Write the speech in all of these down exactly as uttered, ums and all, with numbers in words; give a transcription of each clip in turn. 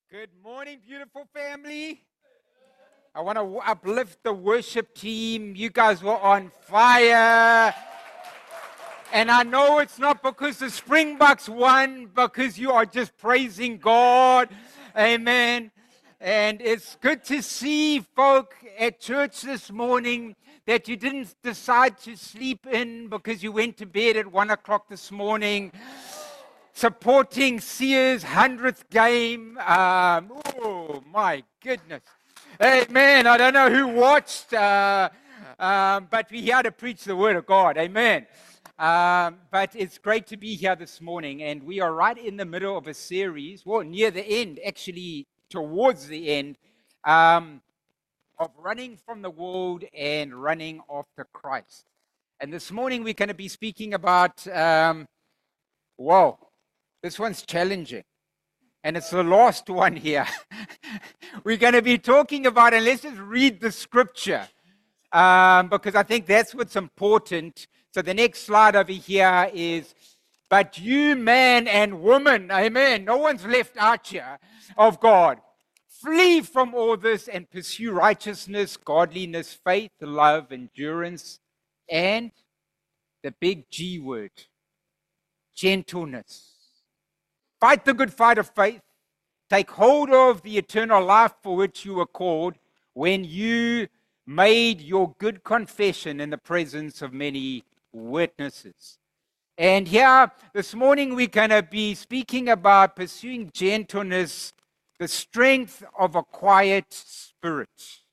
Good morning, beautiful family. I want to uplift the worship team. You guys were on fire. And I know it's not because the Springboks won, because you are just praising God. Amen. And it's good to see folk at church this morning that you didn't decide to sleep in because you went to bed at one o'clock this morning. Supporting Sears' hundredth game. Um, oh, my goodness. Amen. I don't know who watched, uh, um, but we're here to preach the word of God. Amen. Um, but it's great to be here this morning, and we are right in the middle of a series, well, near the end, actually towards the end, um, of running from the world and running after Christ. And this morning we're going to be speaking about, um, whoa, this one's challenging. And it's the last one here. We're going to be talking about, and let's just read the scripture, um, because I think that's what's important. So the next slide over here is, but you, man and woman, amen, no one's left out here, of God, flee from all this and pursue righteousness, godliness, faith, love, endurance, and the big G word, gentleness. Fight the good fight of faith. Take hold of the eternal life for which you were called when you made your good confession in the presence of many witnesses. And here, this morning, we're going to be speaking about pursuing gentleness, the strength of a quiet spirit.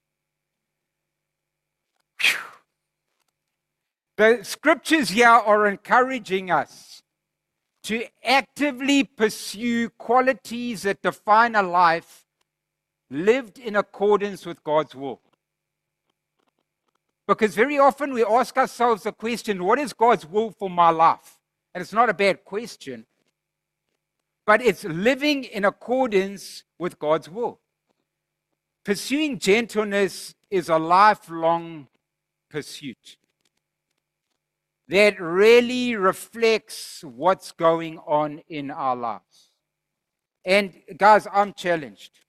Whew. The scriptures here are encouraging us to actively pursue qualities that define a life lived in accordance with God's will. Because very often we ask ourselves the question, what is God's will for my life? And it's not a bad question, but it's living in accordance with God's will. Pursuing gentleness is a lifelong pursuit that really reflects what's going on in our lives. And guys, I'm challenged.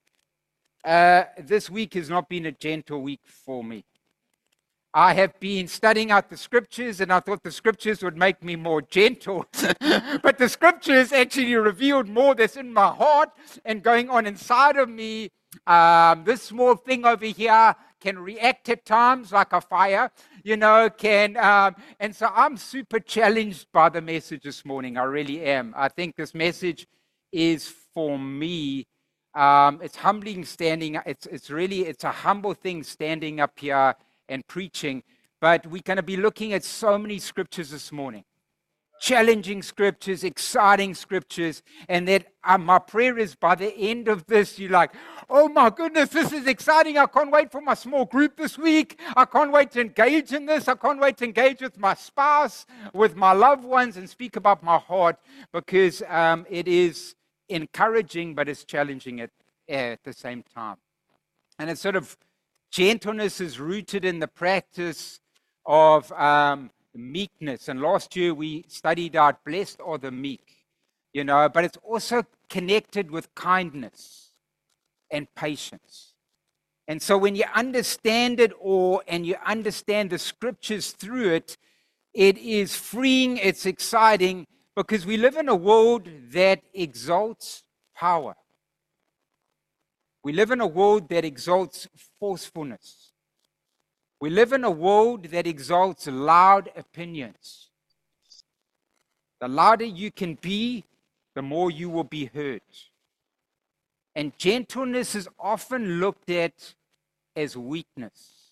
Uh, this week has not been a gentle week for me. I have been studying out the scriptures, and I thought the scriptures would make me more gentle. But the scriptures actually revealed more that's in my heart and going on inside of me. Um, this small thing over here can react at times like a fire, you know, can, um, and so I'm super challenged by the message this morning. I really am. I think this message is for me. Um, it's humbling standing, it's, it's really, it's a humble thing standing up here and preaching, but we're going to be looking at so many scriptures this morning. Challenging scriptures, exciting scriptures, and that uh, my prayer is by the end of this, you're like, oh my goodness, this is exciting. I can't wait for my small group this week. I can't wait to engage in this. I can't wait to engage with my spouse, with my loved ones, and speak about my heart, because um, it is encouraging, but it's challenging at, at the same time. And it's sort of, gentleness is rooted in the practice of um, meekness. And last year we studied out, blessed are the meek, you know, but it's also connected with kindness and patience. And so when you understand it all and you understand the scriptures through it, it is freeing, it's exciting, because we live in a world that exalts power. We live in a world that exalts forcefulness. We live in a world that exalts loud opinions. The louder you can be, the more you will be heard. And gentleness is often looked at as weakness.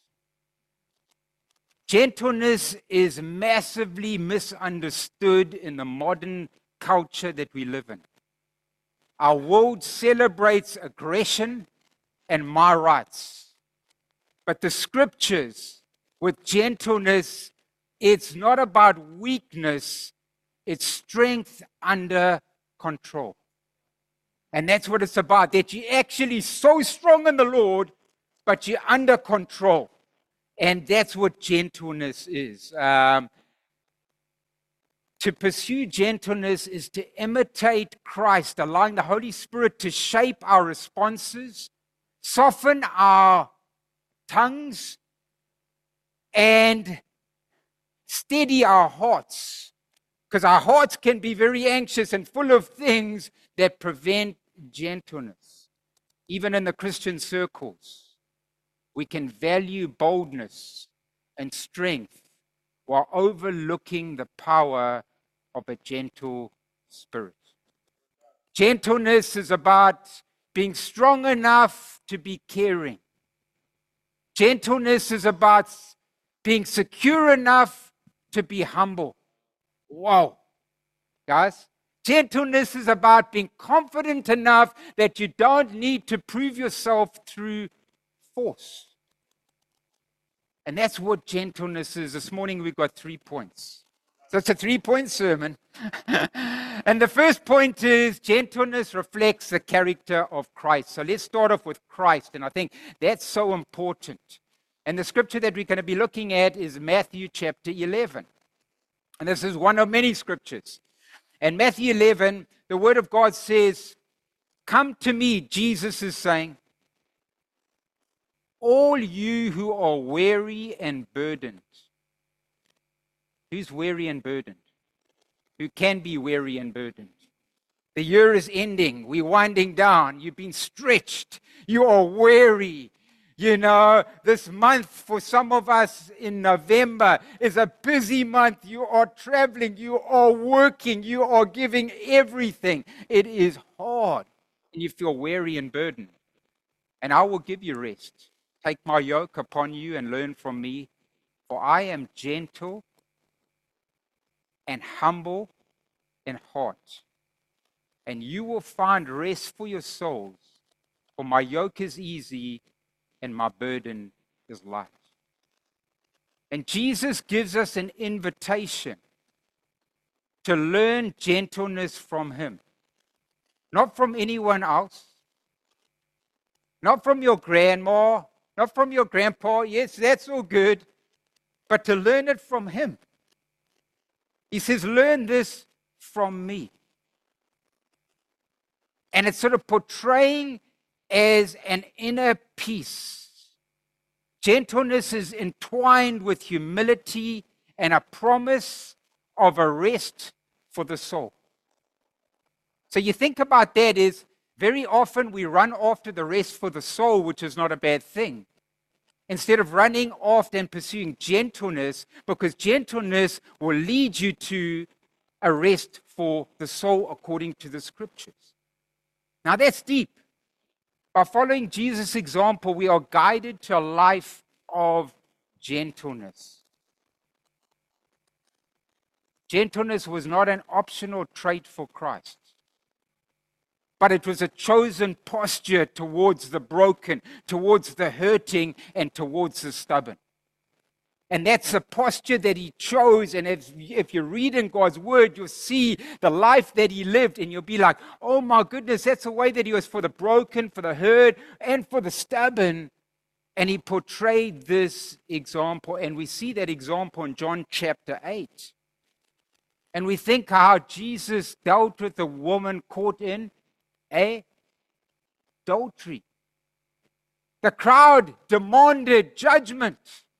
Gentleness is massively misunderstood in the modern culture that we live in. Our world celebrates aggression and my rights. But the scriptures, with gentleness, it's not about weakness, it's strength under control. And that's what it's about, that you're actually so strong in the Lord, but you're under control. And that's what gentleness is. Um, To pursue gentleness is to imitate Christ, allowing the Holy Spirit to shape our responses, soften our tongues, and steady our hearts. Because our hearts can be very anxious and full of things that prevent gentleness. Even in the Christian circles, we can value boldness and strength while overlooking the power of a gentle spirit. Gentleness is about being strong enough to be caring. Gentleness is about being secure enough to be humble. Wow, guys. Gentleness is about being confident enough that you don't need to prove yourself through force. And that's what gentleness is. This morning we've got three points. So it's a three-point sermon. And the first point is gentleness reflects the character of Christ. So let's start off with Christ. And I think that's so important. And the scripture that we're going to be looking at is Matthew chapter eleven. And this is one of many scriptures. And Matthew eleven, the word of God says, "Come to me," Jesus is saying, "all you who are weary and burdened." Who's weary and burdened? Who can be weary and burdened? The year is ending. We're winding down. You've been stretched. You are weary. You know, this month for some of us in November is a busy month. You are traveling. You are working. You are giving everything. It is hard. And you feel weary and burdened. And I will give you rest. Take my yoke upon you and learn from me. For I am gentle and humble in heart. And you will find rest for your souls. For my yoke is easy and my burden is light. And Jesus gives us an invitation to learn gentleness from him. Not from anyone else. Not from your grandma. Not from your grandpa. Yes, that's all good. But to learn it from him. He says, learn this from me. And it's sort of portraying as an inner peace. Gentleness is entwined with humility and a promise of a rest for the soul. So you think about that is very often we run after the rest for the soul, which is not a bad thing. Instead of running after and pursuing gentleness, because gentleness will lead you to a rest for the soul according to the scriptures. Now that's deep. By following Jesus' example, we are guided to a life of gentleness. Gentleness was not an optional trait for Christ, but it was a chosen posture towards the broken, towards the hurting, and towards the stubborn. And that's a posture that he chose. And if, if you read in God's word, you'll see the life that he lived. And you'll be like, oh my goodness, that's the way that he was for the broken, for the hurt, and for the stubborn. And he portrayed this example. And we see that example in John chapter eight. And we think how Jesus dealt with the woman caught in adultery. The crowd demanded judgment.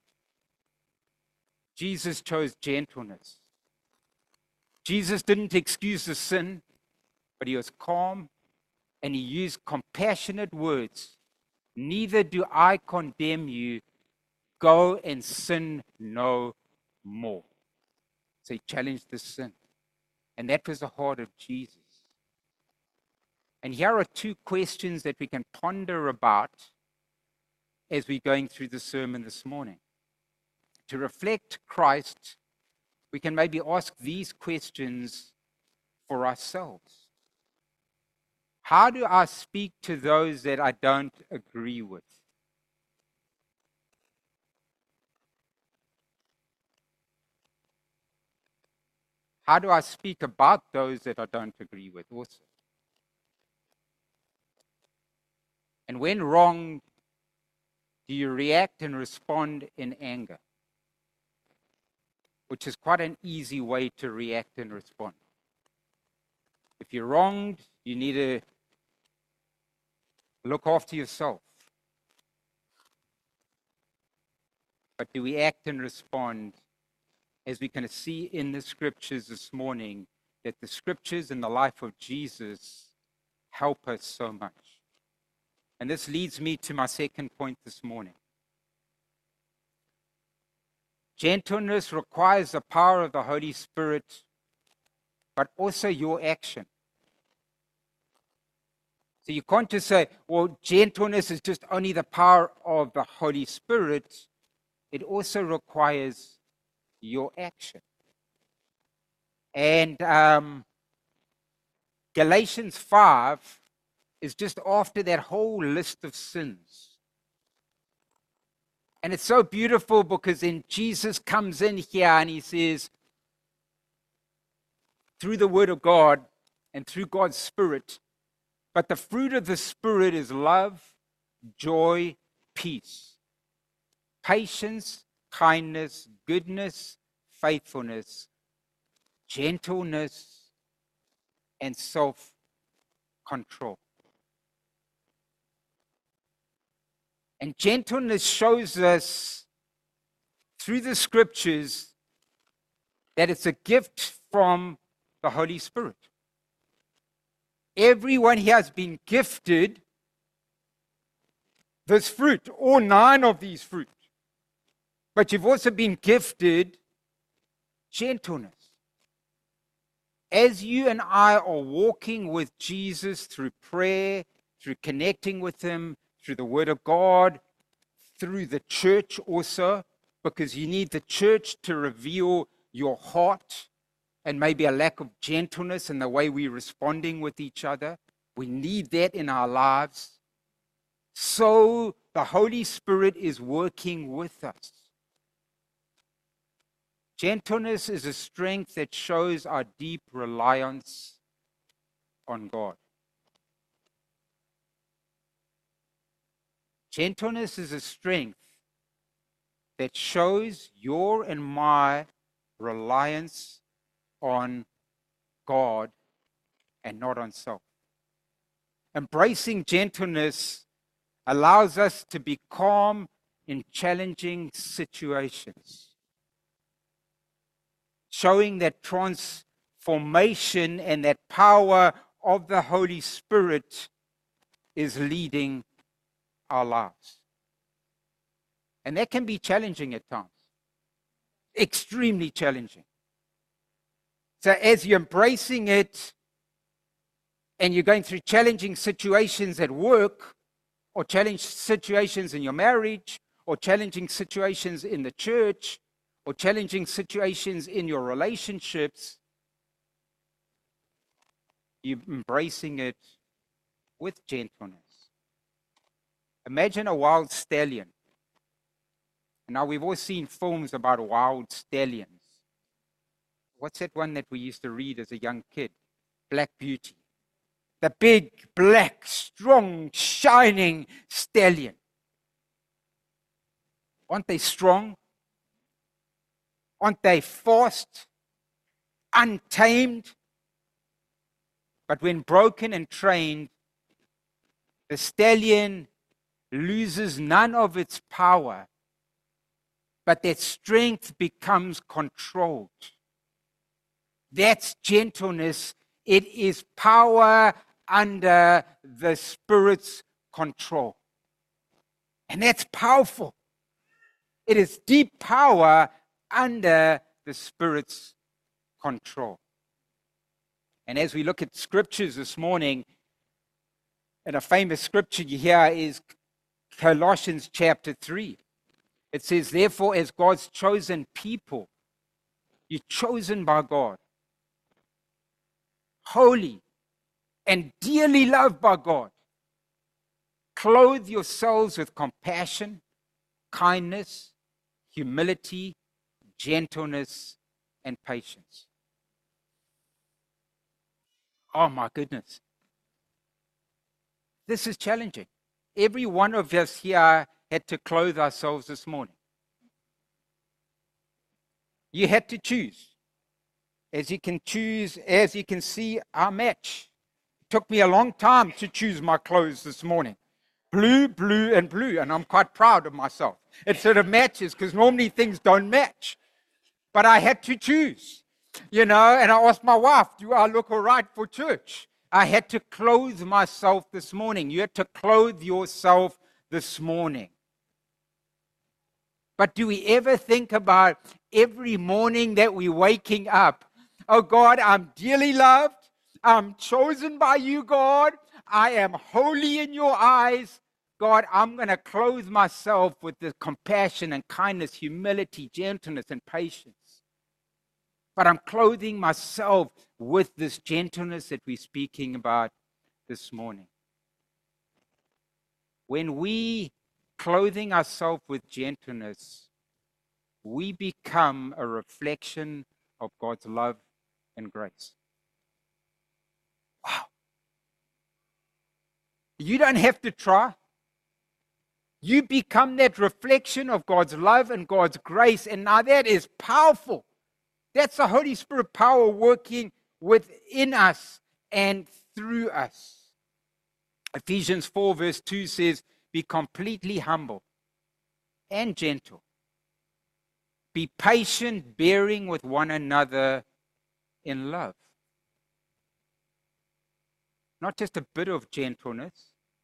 Jesus chose gentleness. Jesus didn't excuse the sin, but he was calm and he used compassionate words. Neither do I condemn you. Go and sin no more. So he challenged the sin. And that was the heart of Jesus. And here are two questions that we can ponder about as we're going through the sermon this morning. To reflect Christ, we can maybe ask these questions for ourselves. How do I speak to those that I don't agree with? How do I speak about those that I don't agree with also? And when wrong, do you react and respond in anger? which is quite an easy way to react and respond. If you're wronged, you need to look after yourself. But do we act and respond as we can see in the scriptures this morning, that the scriptures and the life of Jesus help us so much? And this leads me to my second point this morning. Gentleness requires the power of the Holy Spirit, but also your action. So you can't just say, well, gentleness is just only the power of the Holy Spirit. It also requires your action. And um, Galatians five is just after that whole list of sins. And it's so beautiful because then Jesus comes in here and he says, through the Word of God and through God's Spirit, but the fruit of the Spirit is love, joy, peace, patience, kindness, goodness, faithfulness, gentleness, and self-control. And gentleness shows us through the scriptures that it's a gift from the Holy Spirit. Everyone here has been gifted this fruit, or nine of these fruit. But you've also been gifted gentleness. As you and I are walking with Jesus through prayer, through connecting with Him, through the Word of God, through the church also, because you need the church to reveal your heart and maybe a lack of gentleness in the way we're responding with each other. We need that in our lives. So the Holy Spirit is working with us. Gentleness is a strength that shows our deep reliance on God. Gentleness is a strength that shows your and my reliance on God and not on self. Embracing gentleness allows us to be calm in challenging situations, showing that transformation and that power of the Holy Spirit is leading our lives. And that can be challenging at times, extremely challenging. So as you're embracing it and you're going through challenging situations at work, or challenging situations in your marriage, or challenging situations in the church, or challenging situations in your relationships, you're embracing it with gentleness. Imagine a wild stallion. Now, we've all seen films about wild stallions. What's that one that we used to read as a young kid? Black Beauty. The big, black, strong, shining stallion. Aren't they strong? Aren't they fast? Untamed? But when broken and trained, the stallion loses none of its power, but that strength becomes controlled. That's gentleness. It is power under the Spirit's control. And that's powerful. It is deep power under the Spirit's control. And as we look at scriptures this morning, and a famous scripture you hear is Colossians chapter three. It says, therefore, as God's chosen people, you're chosen by God, holy and dearly loved by God, clothe yourselves with compassion, kindness, humility, gentleness, and patience. Oh my goodness. This is challenging. Every one of us here had to clothe ourselves this morning. You had to choose. As you can choose, as you can see, our match. It took me a long time to choose my clothes this morning. Blue, blue, and blue. And I'm quite proud of myself. It sort of matches because normally things don't match. But I had to choose, you know, and I asked my wife, do I look all right for church? I had to clothe myself this morning. You had to clothe yourself this morning. But do we ever think about every morning that we're waking up? Oh God, I'm dearly loved. I'm chosen by you, God. I am holy in your eyes. God, I'm going to clothe myself with the compassion and kindness, humility, gentleness, and patience. But I'm clothing myself with this gentleness that we're speaking about this morning. When we clothing ourselves with gentleness, we become a reflection of God's love and grace. Wow. You don't have to try. You become that reflection of God's love and God's grace. And now that is powerful. That's the Holy Spirit power working within us and through us. Ephesians four verse two says, be completely humble and gentle. Be patient, bearing with one another in love. Not just a bit of gentleness.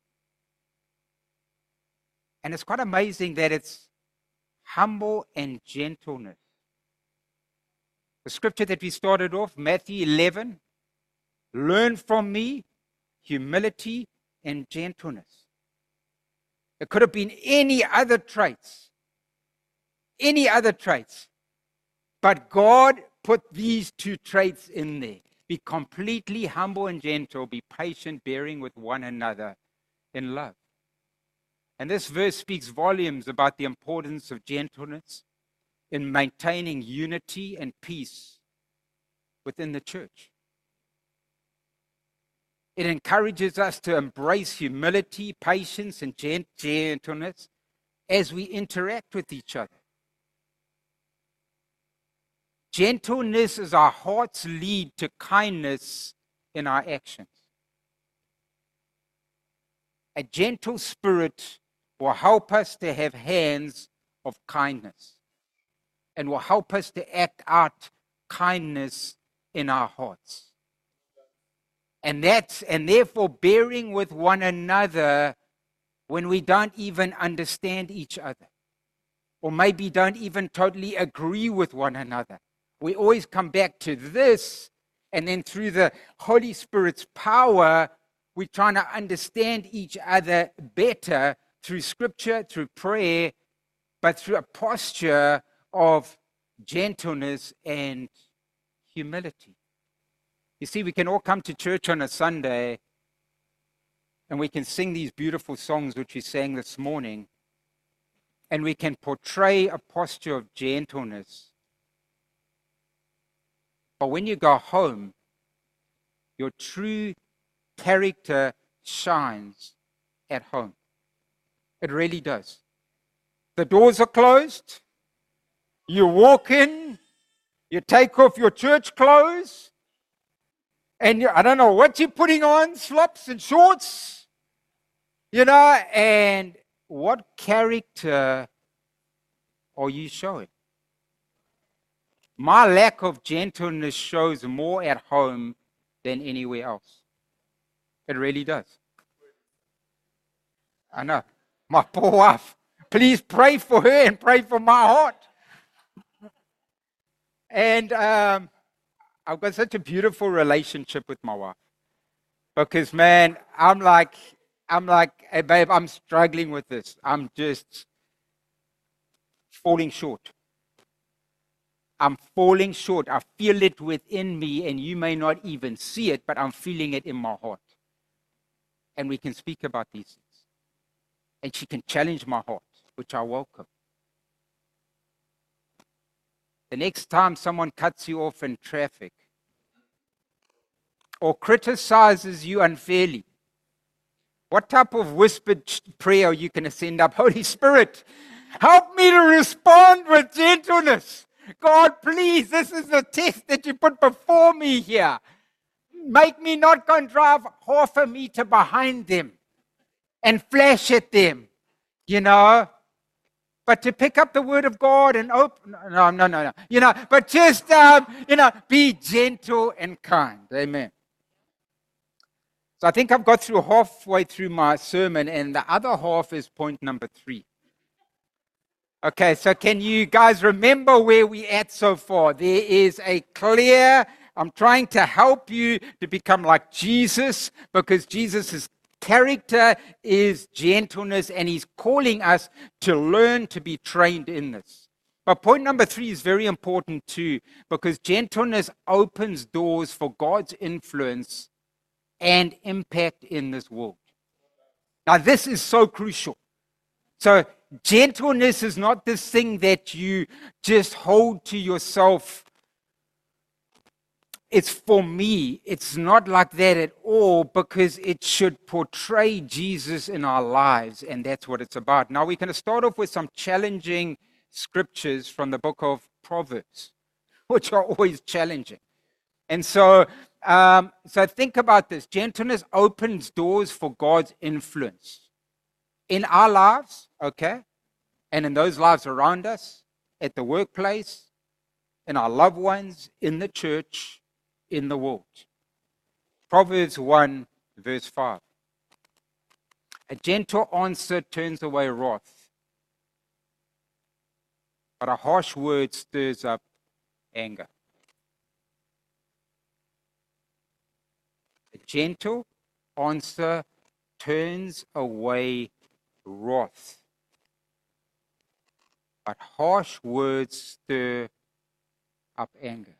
And it's quite amazing that it's humble and gentleness. The scripture that we started off, Matthew eleven, learn from me humility and gentleness. It could have been any other traits, any other traits. But God put these two traits in there. Be completely humble and gentle, be patient, bearing with one another in love. And this verse speaks volumes about the importance of gentleness in maintaining unity and peace within the church. It encourages us to embrace humility, patience, and gentleness as we interact with each other. Gentleness is our heart's lead to kindness in our actions. A gentle spirit will help us to have hands of kindness and will help us to act out kindness in our hearts. And that's, and therefore bearing with one another when we don't even understand each other, or maybe don't even totally agree with one another. We always come back to this, and then through the Holy Spirit's power, we're trying to understand each other better through scripture, through prayer, but through a posture of gentleness and humility. You see, we can all come to church on a Sunday and we can sing these beautiful songs which we sang this morning, and we can portray a posture of gentleness. But when you go home, your true character shines at home. It really does. The doors are closed. You walk in, you take off your church clothes, and you, I don't know what you're putting on, slops and shorts, you know, and what character are you showing? My lack of gentleness shows more at home than anywhere else. It really does. I know. My poor wife. Please pray for her and pray for my heart. And um, I've got such a beautiful relationship with my wife. Because, man, I'm like, I'm like, hey, babe, I'm struggling with this. I'm just falling short. I'm falling short. I feel it within me, and you may not even see it, but I'm feeling it in my heart. And we can speak about these things. And she can challenge my heart, which I welcome. The next time someone cuts you off in traffic or criticizes you unfairly, what type of whispered prayer are you going to send up? Holy Spirit, help me to respond with gentleness. God, please, this is the test that you put before me here. Make me not go and drive half a meter behind them and flash at them, you know. But to pick up the word of God and open, no, no, no, no, you know, but just, um, you know, be gentle and kind. Amen. So I think I've got through halfway through my sermon, and the other half is point number three. Okay, so can you guys remember where we're at so far? There is a clear, I'm trying to help you to become like Jesus, because Jesus' character is gentleness, and he's calling us to learn to be trained in this. But point number three is very important too, because gentleness opens doors for God's influence and impact in this world. Now, this is so crucial. So, gentleness is not this thing that you just hold to yourself. It's for me. It's not like that at all, because it should portray Jesus in our lives, and that's what it's about. Now, we're going to start off with some challenging scriptures from the book of Proverbs, which are always challenging. And so, um, so think about this. Gentleness opens doors for God's influence in our lives, okay, and in those lives around us, at the workplace, in our loved ones, in the church, in the world. Proverbs one, verse five. A gentle answer turns away wrath, but a harsh word stirs up anger. A gentle answer turns away wrath, but harsh words stir up anger.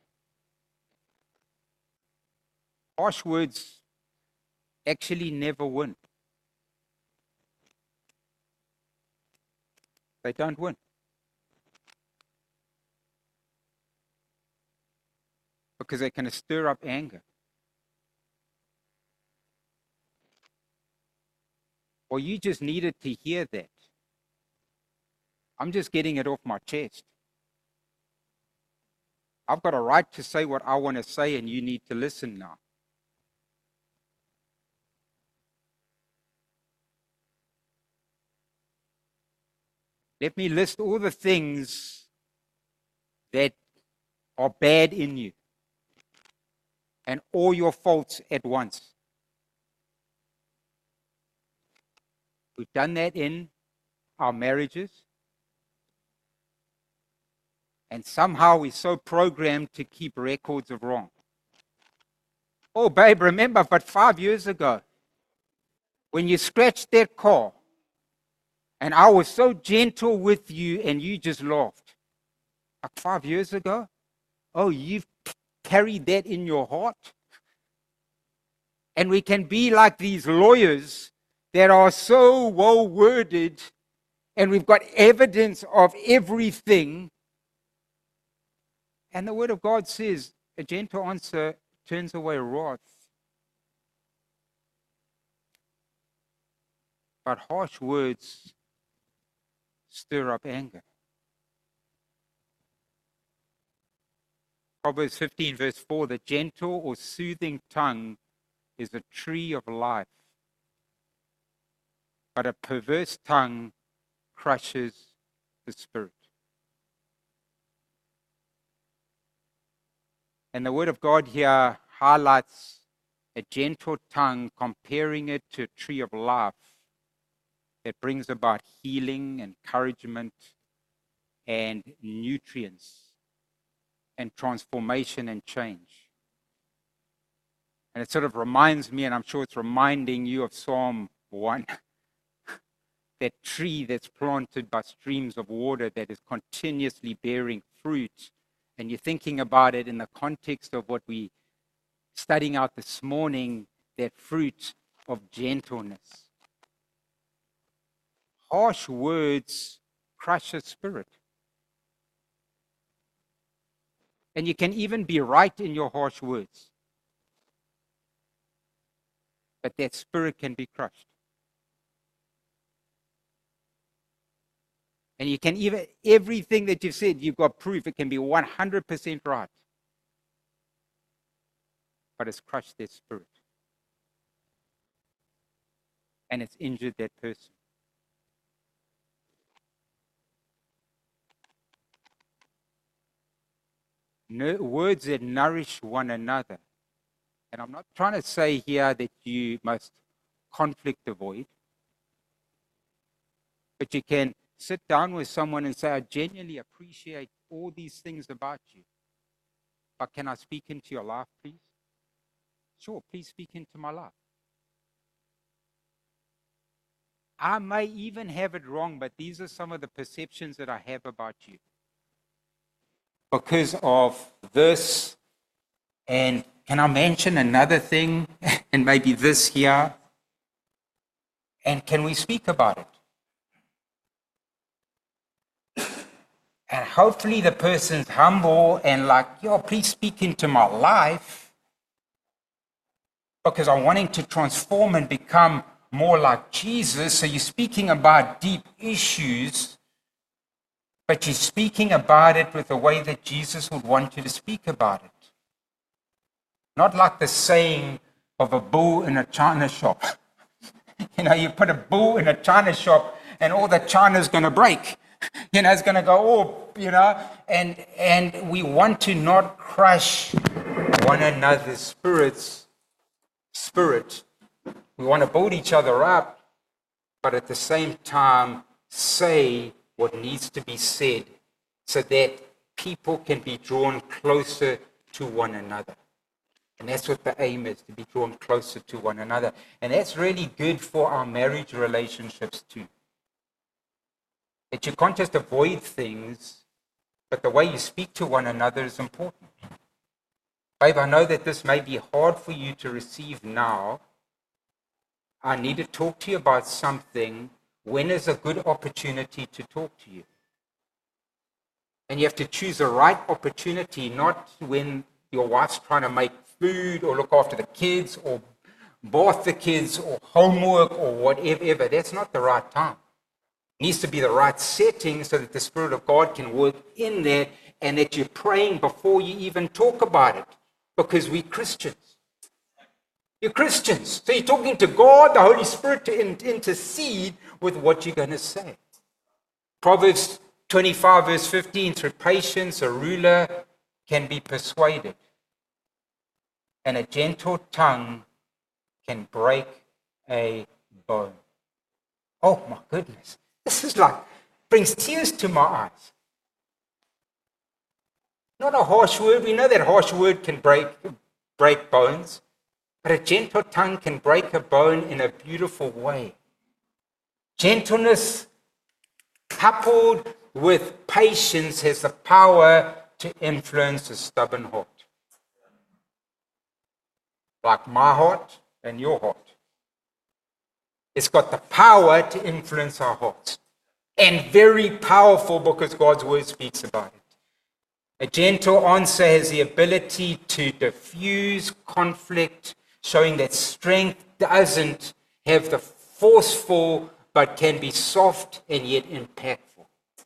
Harsh words actually never win. They don't win. Because they can stir up anger. Or you just needed to hear that. I'm just getting it off my chest. I've got a right to say what I want to say, and you need to listen now. Let me list all the things that are bad in you and all your faults at once. We've done that in our marriages. And somehow we're so programmed to keep records of wrong. Oh, babe, remember, but five years ago, when you scratched that car, and I was so gentle with you, and you just laughed. Like five years ago? Oh, you've carried that in your heart? And we can be like these lawyers that are so well worded, and we've got evidence of everything. And the word of God says, a gentle answer turns away wrath, but harsh words stir up anger. Proverbs fifteen, verse four, the gentle or soothing tongue is a tree of life, but a perverse tongue crushes the spirit. And the word of God here highlights a gentle tongue, comparing it to a tree of life that brings about healing, encouragement, and nutrients, and transformation and change. And it sort of reminds me, and I'm sure it's reminding you of Psalm one, that tree that's planted by streams of water that is continuously bearing fruit. And you're thinking about it in the context of what we're studying out this morning, that fruit of gentleness. Harsh words crush a spirit. And you can even be right in your harsh words. But that spirit can be crushed. And you can even, everything that you've said, you've got proof. It can be one hundred percent right. But it's crushed their spirit. And it's injured that person. No, words that nourish one another. And I'm not trying to say here that you must conflict avoid. But you can sit down with someone and say, I genuinely appreciate all these things about you. But can I speak into your life, please? Sure, please speak into my life. I may even have it wrong, but these are some of the perceptions that I have about you. Because of this, and can I mention another thing, and maybe this here? And can we speak about it? And hopefully the person's humble and like, yo, please speak into my life, because I'm wanting to transform and become more like Jesus. So you're speaking about deep issues, but you're speaking about it with the way that Jesus would want you to speak about it. Not like the saying of a bull in a china shop. You know, you put a bull in a china shop and all the china's going to break. You know, it's going to go, oh, you know, and and we want to not crush one another's spirits, spirit. We want to build each other up, but at the same time say what needs to be said so that people can be drawn closer to one another. And that's what the aim is, to be drawn closer to one another. And that's really good for our marriage relationships too. That you can't just avoid things, but the way you speak to one another is important. Babe, I know that this may be hard for you to receive now. I need to talk to you about something. When is a good opportunity to talk to you? And you have to choose the right opportunity, not when your wife's trying to make food or look after the kids or bath the kids or homework or whatever. That's not the right time. It needs to be the right setting so that the Spirit of God can work in there and that you're praying before you even talk about it, because we're Christians. You're Christians. So you're talking to God, the Holy Spirit, to in- intercede with what you're going to say. Proverbs twenty-five verse fifteen, through patience a ruler can be persuaded, and a gentle tongue can break a bone. Oh my goodness. This is like, brings tears to my eyes. Not a harsh word. We know that harsh word can break, break bones. But a gentle tongue can break a bone in a beautiful way. Gentleness coupled with patience has the power to influence a stubborn heart. Like my heart and your heart. It's got the power to influence our hearts. And very powerful, because God's word speaks about it. A gentle answer has the ability to diffuse conflict, showing that strength doesn't have the forceful, but can be soft and yet impactful.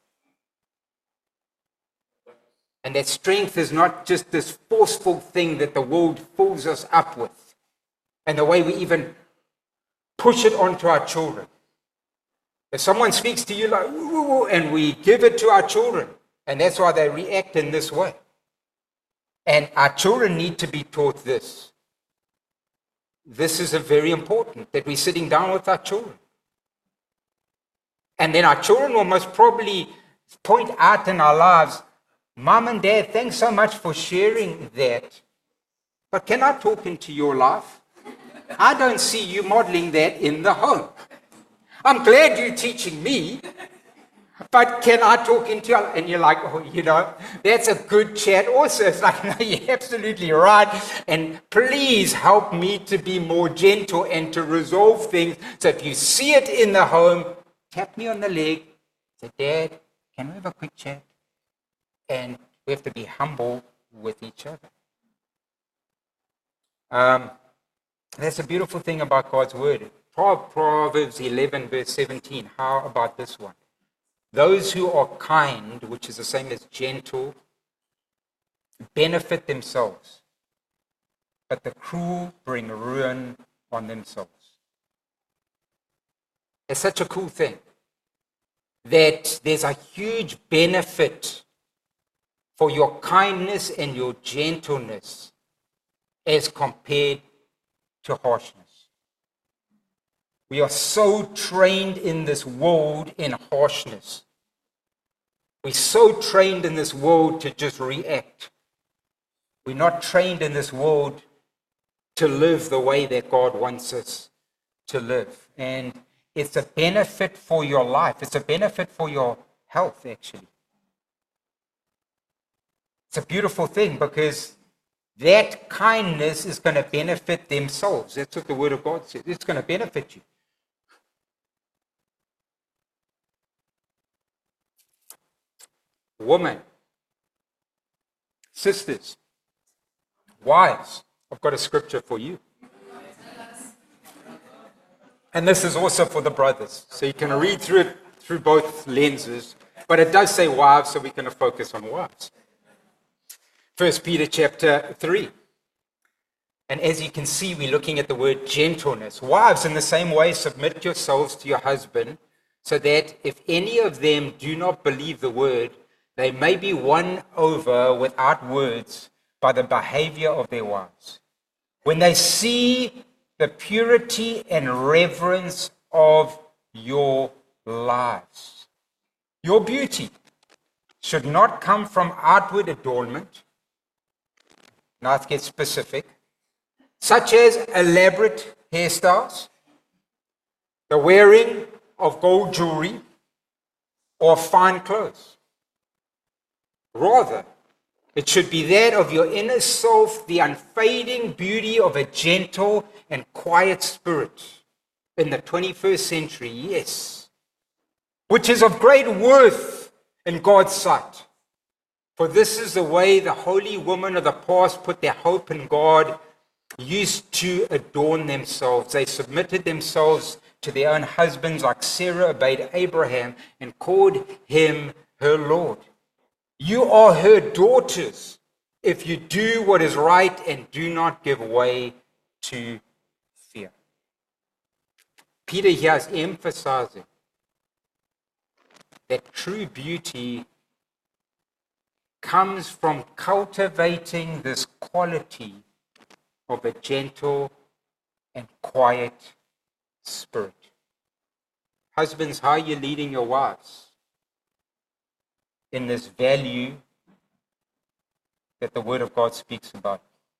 And that strength is not just this forceful thing that the world fills us up with. And the way we even push it onto our children. If someone speaks to you like, ooh, and we give it to our children, and that's why they react in this way. And our children need to be taught this. This is a very important, that we're sitting down with our children. And then our children will most probably point out in our lives, Mom and Dad, thanks so much for sharing that. But can I talk into your life? I don't see you modeling that in the home. I'm glad you're teaching me, but can I talk into your life? And you're like, oh, you know, that's a good chat also. It's like, no, you're absolutely right. And please help me to be more gentle and to resolve things. So if you see it in the home, tap me on the leg. Say, Dad, can we have a quick chat? And we have to be humble with each other. Um, that's a beautiful thing about God's word. Proverbs eleven verse seventeen. How about this one? Those who are kind, which is the same as gentle, benefit themselves, but the cruel bring ruin on themselves. It's such a cool thing that there's a huge benefit for your kindness and your gentleness as compared to harshness. We are so trained in this world in harshness. We're so trained in this world to just react. We're not trained in this world to live the way that God wants us to live. And it's a benefit for your life. It's a benefit for your health, actually. It's a beautiful thing because that kindness is going to benefit themselves. That's what the Word of God says. It's going to benefit you. Women, sisters, wives, I've got a scripture for you. And this is also for the brothers. So you can read through it through both lenses. But it does say wives, so we're going to focus on wives. First Peter chapter three. And as you can see, we're looking at the word gentleness. Wives, in the same way, submit yourselves to your husband, so that if any of them do not believe the word, they may be won over without words by the behavior of their wives. When they see the purity and reverence of your lives, your beauty should not come from outward adornment. Now let's get specific. Such as elaborate hairstyles, the wearing of gold jewelry, or fine clothes. Rather, it should be that of your inner self, the unfading beauty of a gentle and quiet spirit in the twenty-first century, yes, which is of great worth in God's sight. For this is the way the holy women of the past put their hope in God, used to adorn themselves. They submitted themselves to their own husbands, like Sarah obeyed Abraham and called him her Lord. You are her daughters if you do what is right and do not give way to fear. Peter here is emphasizing that true beauty comes from cultivating this quality of a gentle and quiet spirit. Husbands, how are you leading your wives in this value that the Word of God speaks about?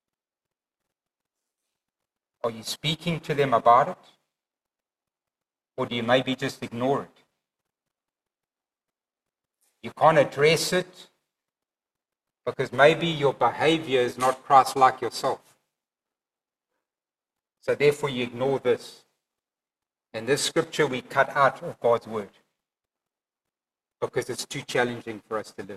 Are you speaking to them about it? Or do you maybe just ignore it? You can't address it because maybe your behavior is not Christ-like yourself. So therefore you ignore this. And this scripture we cut out of God's Word because it's too challenging for us to live.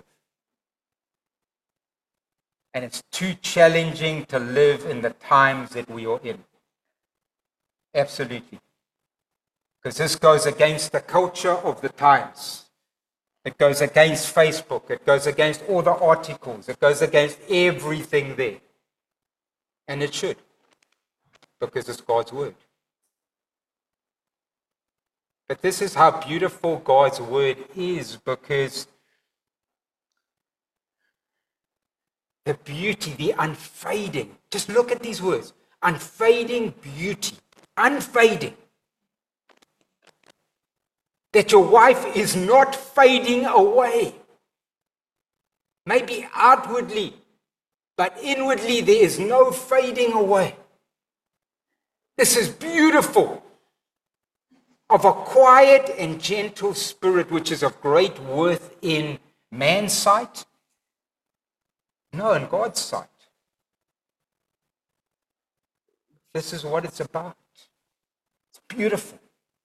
And it's too challenging to live in the times that we are in. Absolutely. Because this goes against the culture of the times. It goes against Facebook. It goes against all the articles. It goes against everything there. And it should. Because it's God's Word. But this is how beautiful God's Word is, because the beauty, the unfading, just look at these words, unfading beauty, unfading. That your wife is not fading away. Maybe outwardly, but inwardly there is no fading away. This is beautiful. Of a quiet and gentle spirit, which is of great worth in man's sight. No, in God's sight. This is what it's about. It's beautiful.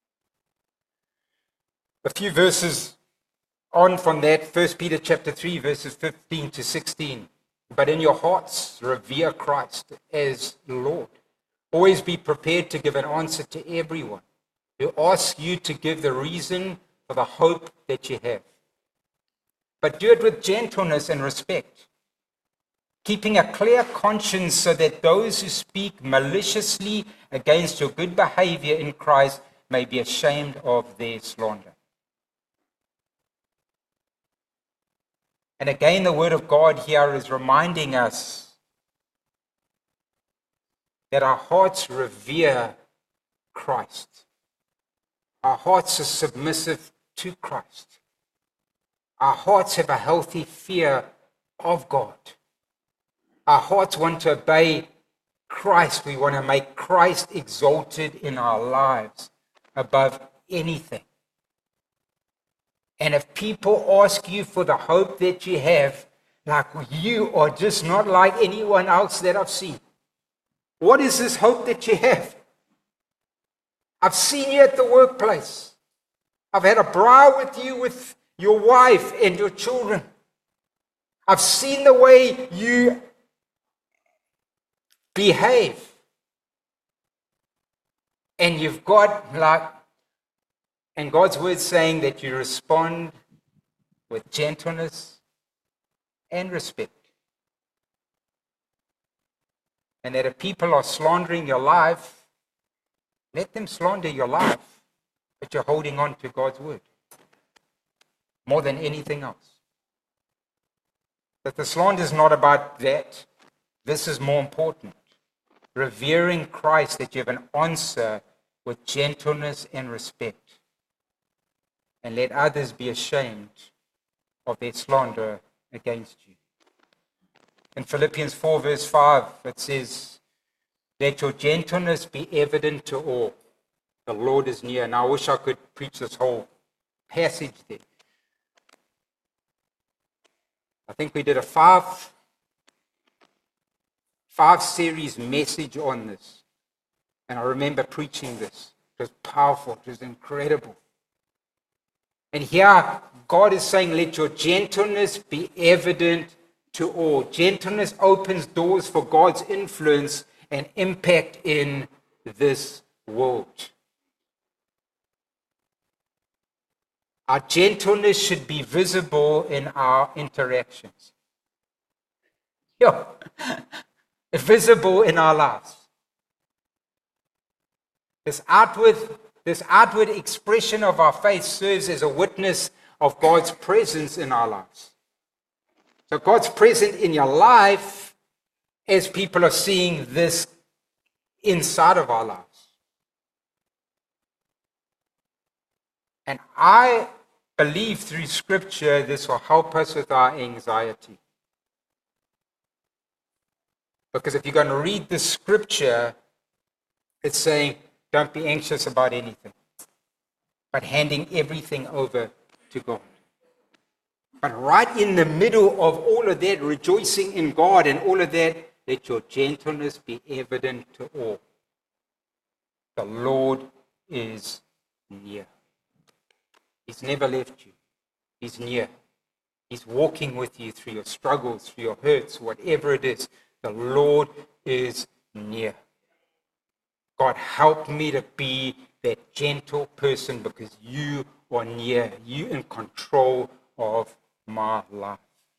A few verses on from that, First Peter chapter three, verses fifteen to sixteen. But in your hearts, revere Christ as Lord. Always be prepared to give an answer to everyone who asks you to give the reason for the hope that you have. But do it with gentleness and respect, keeping a clear conscience so that those who speak maliciously against your good behavior in Christ may be ashamed of their slander. And again, the word of God here is reminding us that our hearts revere Christ. Our hearts are submissive to Christ. Our hearts have a healthy fear of God. Our hearts want to obey Christ. We want to make Christ exalted in our lives above anything. And if people ask you for the hope that you have, like you are just not like anyone else that I've seen. What is this hope that you have? I've seen you at the workplace. I've had a braai with you, with your wife and your children. I've seen the way you behave. And you've got like, and God's word saying that you respond with gentleness and respect. And that if people are slandering your life, let them slander your life, but you're holding on to God's word more than anything else. That the slander is not about that. This is more important. Revering Christ, that you have an answer with gentleness and respect. And let others be ashamed of their slander against you. In Philippians four verse five, it says, let your gentleness be evident to all. The Lord is near. And I wish I could preach this whole passage there. I think we did a five, five series message on this. And I remember preaching this. It was powerful. It was incredible. And here, God is saying, let your gentleness be evident to all. Gentleness opens doors for God's influence and impact in this world. Our gentleness should be visible in our interactions. Yeah. Visible in our lives. This outward This outward expression of our faith serves as a witness of God's presence in our lives. So God's present in your life as people are seeing this inside of our lives. And I believe through Scripture this will help us with our anxiety. Because if you're going to read the Scripture, it's saying, don't be anxious about anything, but handing everything over to God. But right in the middle of all of that, rejoicing in God and all of that, let your gentleness be evident to all. The Lord is near. He's never left you. He's near. He's walking with you through your struggles, through your hurts, whatever it is. The Lord is near. God, help me to be that gentle person because you are near. You in control of my life.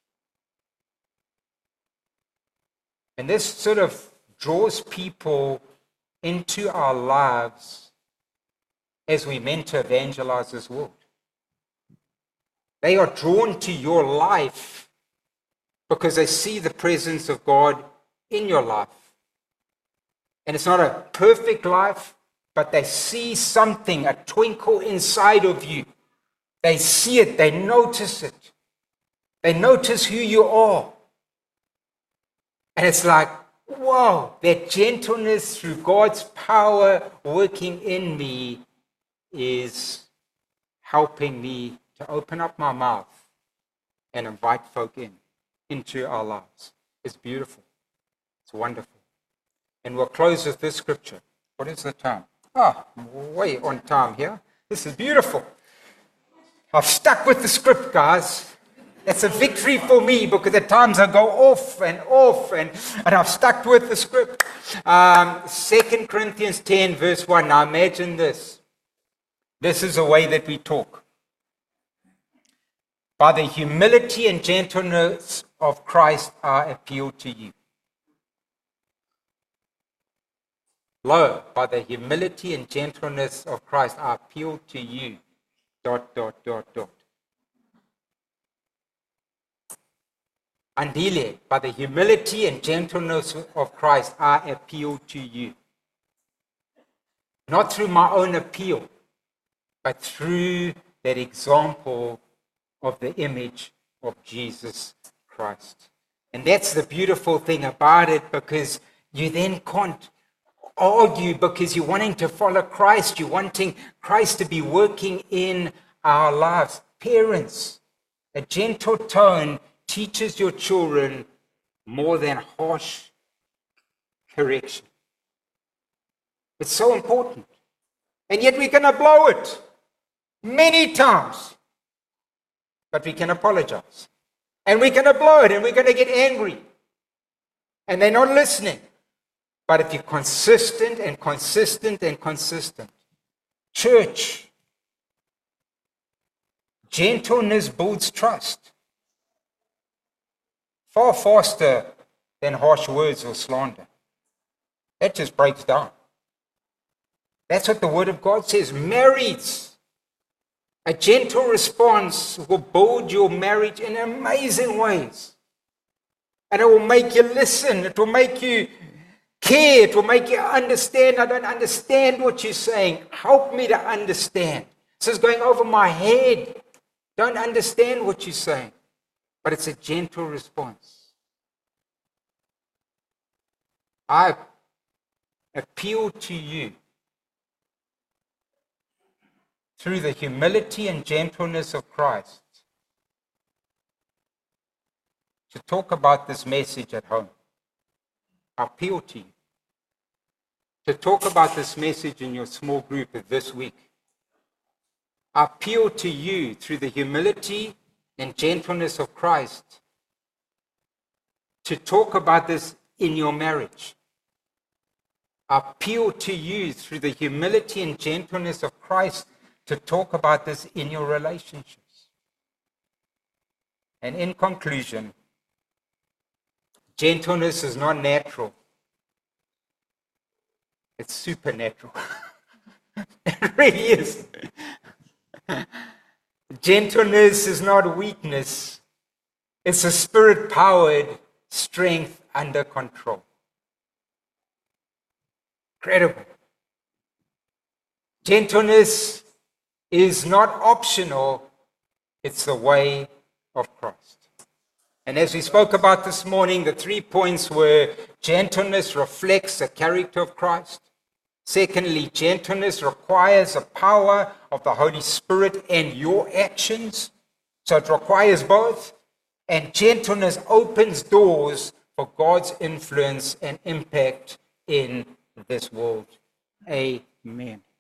And this sort of draws people into our lives as we meant to evangelize this world. They are drawn to your life because they see the presence of God in your life. And it's not a perfect life, but they see something, a twinkle inside of you. They see it, they notice it. They notice who you are. And it's like, whoa, that gentleness through God's power working in me is helping me to open up my mouth and invite folk in, into our lives. It's beautiful. It's wonderful. And we'll close with this scripture. What is the time? Ah, oh, way on time here. This is beautiful. I've stuck with the script, guys. That's a victory for me because at times I go off and off and, and I've stuck with the script. Um, Second Corinthians ten verse one. Now imagine this. This is the way that we talk. by the humility and gentleness of Christ, I appeal to you. Lo, by the humility and gentleness of Christ, I appeal to you. Dot, dot, dot, dot. Andile, by the humility and gentleness of Christ, I appeal to you. Not through my own appeal, but through that example of the image of Jesus Christ. And that's the beautiful thing about it, because you then can't argue, because you're wanting to follow Christ. You're wanting Christ to be working in our lives. Parents, a gentle tone teaches your children more than harsh correction. It's so important. And yet we're going to blow it many times. But we can apologize. And we're going to blow it, and we're going to get angry. And they're not listening. But if you're consistent and consistent and consistent, church, gentleness builds trust far faster than harsh words or slander. That just breaks down. That's what the Word of God says. Marrieds, a gentle response will build your marriage in amazing ways. And it will make you listen. It will make you care. It will make you understand. I don't understand what you're saying. Help me to understand. This is going over my head. Don't understand what you're saying. But it's a gentle response. I appeal to you through the humility and gentleness of Christ to talk about this message at home. I appeal to you to talk about this message in your small group this week. I appeal to you through the humility and gentleness of Christ to talk about this in your marriage. I appeal to you through the humility and gentleness of Christ to talk about this in your relationships. And in conclusion, gentleness is not natural. It's supernatural. It really is. Gentleness is not weakness. It's a spirit-powered strength under control. Incredible. Gentleness is not optional. It's the way of Christ. And as we spoke about this morning, the three points were: gentleness reflects the character of Christ. Secondly, gentleness requires the power of the Holy Spirit and your actions. So it requires both. And gentleness opens doors for God's influence and impact in this world. Amen.